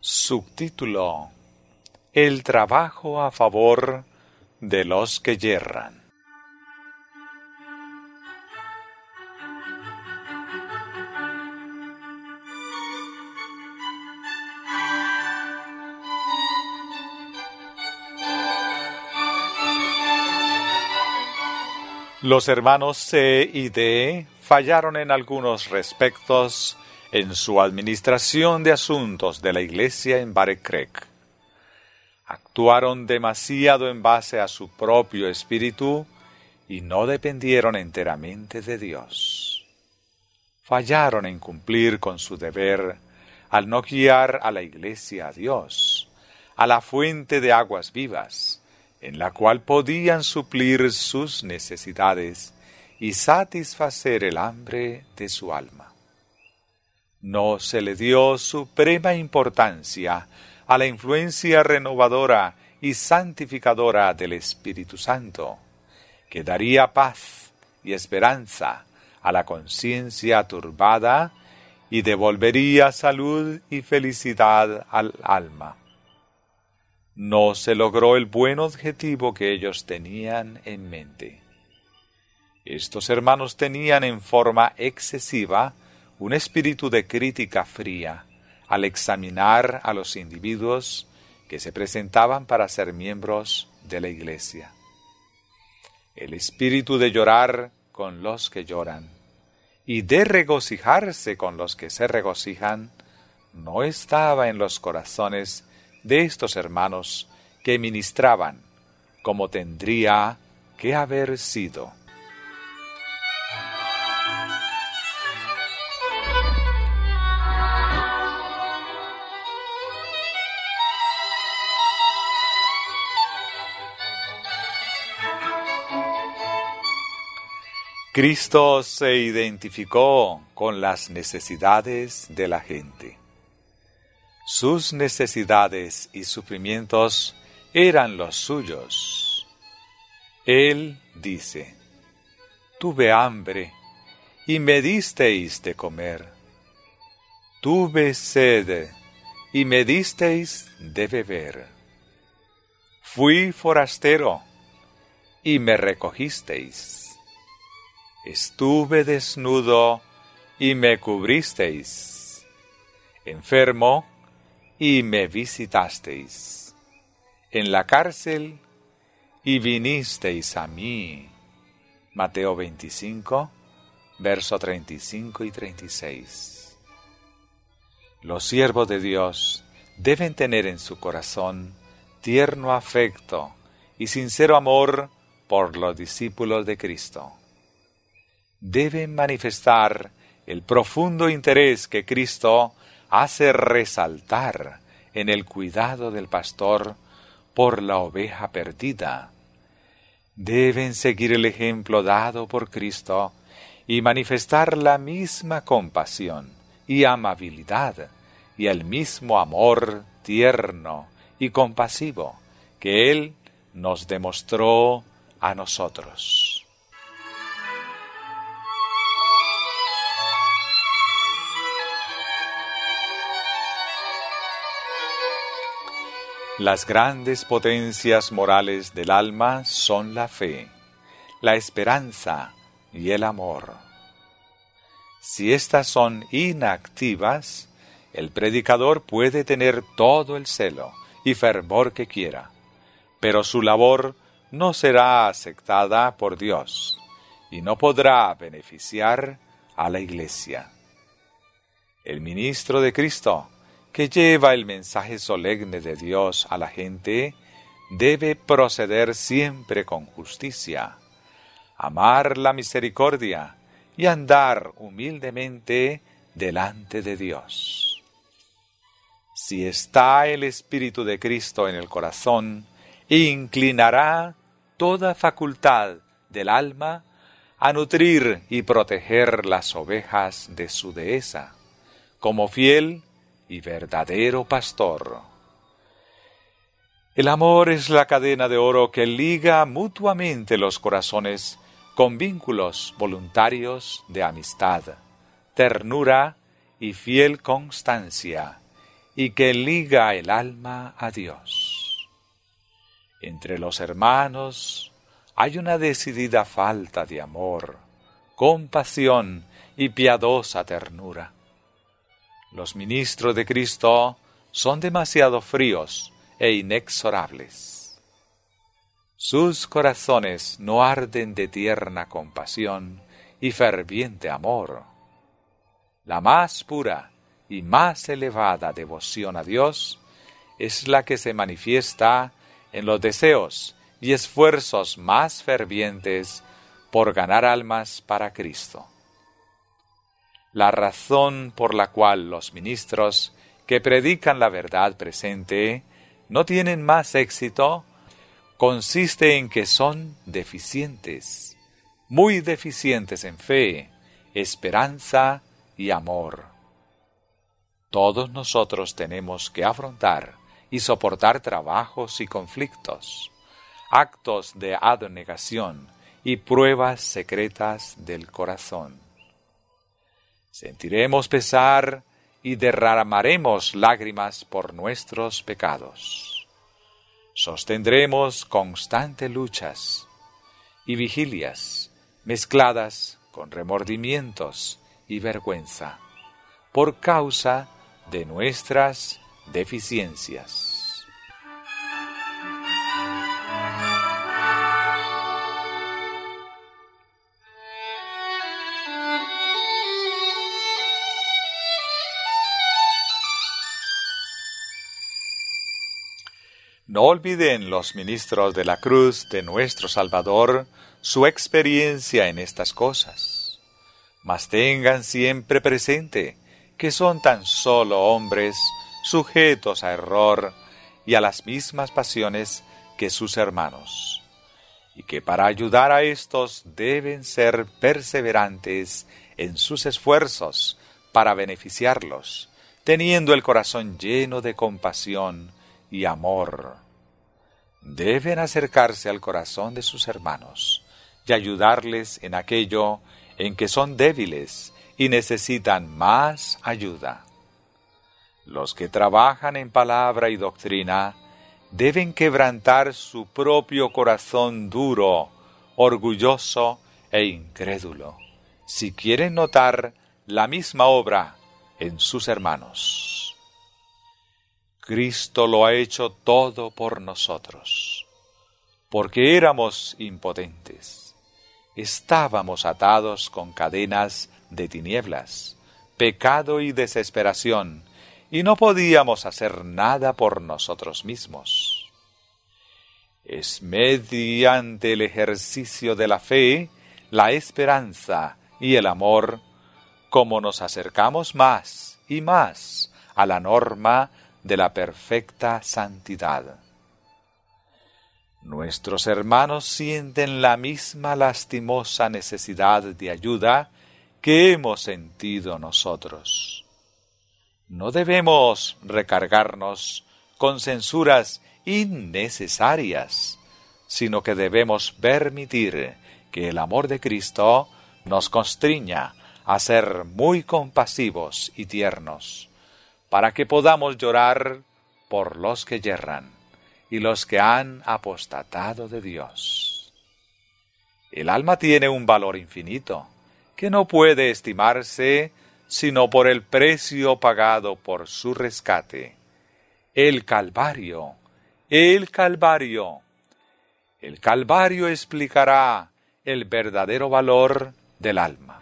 Subtítulo: El trabajo a favor de los que yerran. Los hermanos C y D fallaron en algunos respectos en su administración de asuntos de la iglesia en Barekrek. Actuaron demasiado en base a su propio espíritu y no dependieron enteramente de Dios. Fallaron en cumplir con su deber al no guiar a la iglesia a Dios, a la fuente de aguas vivas, en la cual podían suplir sus necesidades y satisfacer el hambre de su alma. No se le dio suprema importancia a la influencia renovadora y santificadora del Espíritu Santo, que daría paz y esperanza a la conciencia turbada y devolvería salud y felicidad al alma. No se logró el buen objetivo que ellos tenían en mente. Estos hermanos tenían en forma excesiva un espíritu de crítica fría al examinar a los individuos que se presentaban para ser miembros de la iglesia. El espíritu de llorar con los que lloran y de regocijarse con los que se regocijan no estaba en los corazones de estos hermanos que ministraban como tendría que haber sido. Cristo se identificó con las necesidades de la gente. Sus necesidades y sufrimientos eran los suyos. Él dice: tuve hambre y me disteis de comer. Tuve sed y me disteis de beber. Fui forastero y me recogisteis. Estuve desnudo y me cubristeis, enfermo y me visitasteis, en la cárcel y vinisteis a mí. Mateo 25, verso 35 y 36. Los siervos de Dios deben tener en su corazón tierno afecto y sincero amor por los discípulos de Cristo. Deben manifestar el profundo interés que Cristo hace resaltar en el cuidado del pastor por la oveja perdida. Deben seguir el ejemplo dado por Cristo y manifestar la misma compasión y amabilidad y el mismo amor tierno y compasivo que Él nos demostró a nosotros. Las grandes potencias morales del alma son la fe, la esperanza y el amor. Si éstas son inactivas, el predicador puede tener todo el celo y fervor que quiera, pero su labor no será aceptada por Dios y no podrá beneficiar a la iglesia. El ministro de Cristo, que lleva el mensaje solemne de Dios a la gente, debe proceder siempre con justicia, amar la misericordia y andar humildemente delante de Dios. Si está el Espíritu de Cristo en el corazón, inclinará toda facultad del alma a nutrir y proteger las ovejas de su dehesa, como fiel y verdadero pastor. El amor es la cadena de oro que liga mutuamente los corazones con vínculos voluntarios de amistad, ternura y fiel constancia, y que liga el alma a Dios. Entre los hermanos hay una decidida falta de amor, compasión y piadosa ternura. Los ministros de Cristo son demasiado fríos e inexorables. Sus corazones no arden de tierna compasión y ferviente amor. La más pura y más elevada devoción a Dios es la que se manifiesta en los deseos y esfuerzos más fervientes por ganar almas para Cristo. La razón por la cual los ministros que predican la verdad presente no tienen más éxito consiste en que son deficientes, muy deficientes en fe, esperanza y amor. Todos nosotros tenemos que afrontar y soportar trabajos y conflictos, actos de abnegación y pruebas secretas del corazón. Sentiremos pesar y derramaremos lágrimas por nuestros pecados. Sostendremos constantes luchas y vigilias mezcladas con remordimientos y vergüenza por causa de nuestras deficiencias. No olviden los ministros de la cruz de nuestro Salvador su experiencia en estas cosas, mas tengan siempre presente que son tan solo hombres sujetos a error y a las mismas pasiones que sus hermanos, y que para ayudar a éstos deben ser perseverantes en sus esfuerzos para beneficiarlos, teniendo el corazón lleno de compasión y amor. Deben acercarse al corazón de sus hermanos y ayudarles en aquello en que son débiles y necesitan más ayuda. Los que trabajan en palabra y doctrina deben quebrantar su propio corazón duro, orgulloso e incrédulo, si quieren notar la misma obra en sus hermanos. Cristo lo ha hecho todo por nosotros, porque éramos impotentes. Estábamos atados con cadenas de tinieblas, pecado y desesperación, y no podíamos hacer nada por nosotros mismos. Es mediante el ejercicio de la fe, la esperanza y el amor como nos acercamos más y más a la norma de la perfecta santidad. Nuestros hermanos sienten la misma lastimosa necesidad de ayuda que hemos sentido nosotros. No debemos recargarnos con censuras innecesarias, sino que debemos permitir que el amor de Cristo nos constriña a ser muy compasivos y tiernos, para que podamos llorar por los que yerran y los que han apostatado de Dios. El alma tiene un valor infinito, que no puede estimarse sino por el precio pagado por su rescate. El Calvario, el Calvario. El Calvario explicará el verdadero valor del alma.